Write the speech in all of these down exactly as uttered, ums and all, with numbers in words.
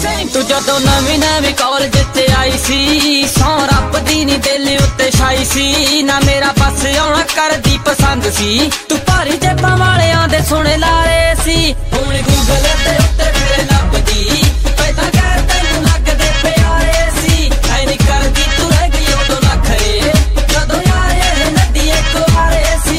तू जदों नवीं नवीं कॉलेज च आई सी सौ रब दी नी दिल उत्ते छाई सी ना मेरा बस आउणा करदी पसंद सी तू भारी जेबां वालियां दे सोहणे लारे सी हुण गूगल ते उत्ते फिर लभदी पहला गैर तैनूं लगदे प्यारे सी ऐ नी करदी तू रह गई उदों नखरे जदों यार इह नदी इक वारे सी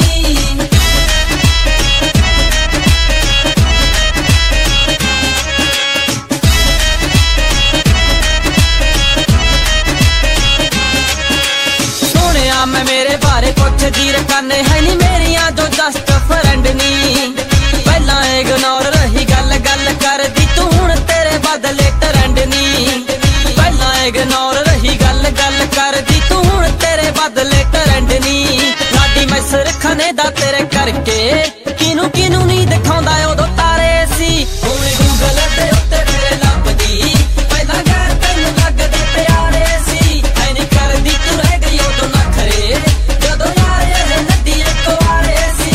मैं मेरे बारे पुछदी रकाने है नी मेरिया जो जस्ट फ्रेंड नी पहला इग्नोर रही गल गल कर दी तू हुण तेरे बदले ट्रेंड नी पहला इग्नोर रही गल गल कर दी तू हुण तेरे बदले ट्रेंड नी लाडी मैं सिरखने दा तेरे करके किनू किनू नी दिखाउंदा उदों तारे सी हुण गूगल ते उत्ते फिर लभदी पहला गैर तैनूं लगदे प्यारे सी ऐ नी करदी तू रह गई उदों नखरे जदों यार इह नदी इक वारे सी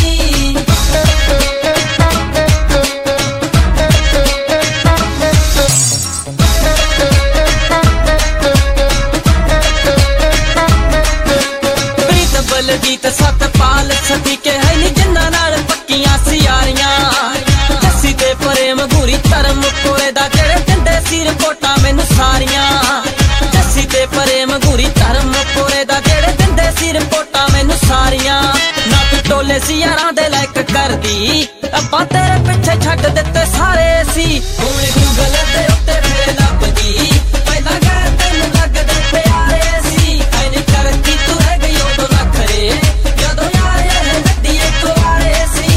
प्रीत बलजीत सतपाल सदीके है नी जिन्हां नाल पक्कियां सी यारियां जस्सी ते प्रेम गुरी धर्म कोरे दा जेड़े दिंदे सी रिपोर्टां मैनूं सारियां जस्सी ते प्रेम गुरी धर्म कोरे दा जेड़े दिंदे सी रिपोर्टां मैनूं सारियां ना तू टोले सी यारां दे लाइक करदी अब्बा तेरे पिछे छड्ड दित्ते सारे सी हुण गूगल ते उत्ते फिर लभदी पहला गैर तैनूं लगदे प्यारे सी ऐ नी करदी तू रह गई उदों नखरे जदों यार इह नदी इक वारे सी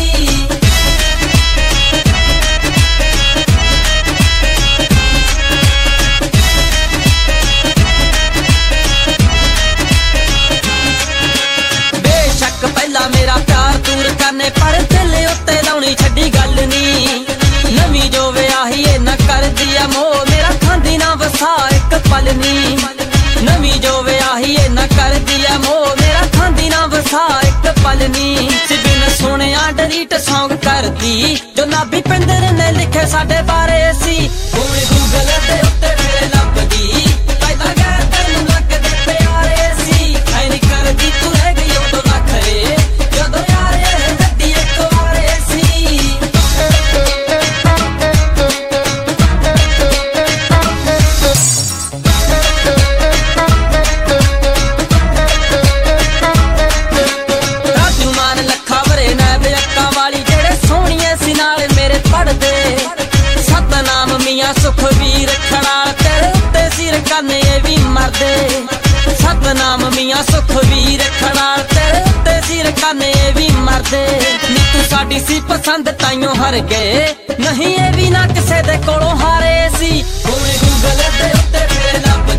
बेशक पहला मेरा प्यार दूर करने पर दिल उत्ते लाउणी छड्डी गल नी नवीं जो विआही ए न करदी आ मोह मेरा खांदी ना वसा इक पल नी नवीं जो विआही ए न करदी आ मोह मेरा खांदी ना वसा इक पल नी सिबिन सुणिया डिलीट सॉन्ग करदी जो नाभी पिंदर ने लिखे साडे बारे सी हुण गूगल ते उत्ते फिर लभदी पहला गैर तैनूं लगदे प्यारे सी ऐ नी करदी तू रह गई उदों नखरे जदों यार इह नदी इक वारे सी राजू मान लखा वरे नैब अक्कां वाली जेड़े सोहणिए सी नाल मेरे पढ़दे सतनाम मियां सुखवीर खड़ाल तेरे उत्ते सिर करने भी मरदे सतनाम मियां सुखवीर खड़ाल तेरे उत्ते सिर करने भी मरदे नी तू साडी सी पसंद ताइयों हर गए नहीं ये भी ना किसे दे कोलों हारे सी हुण गूगल ते उत्ते फिर लभ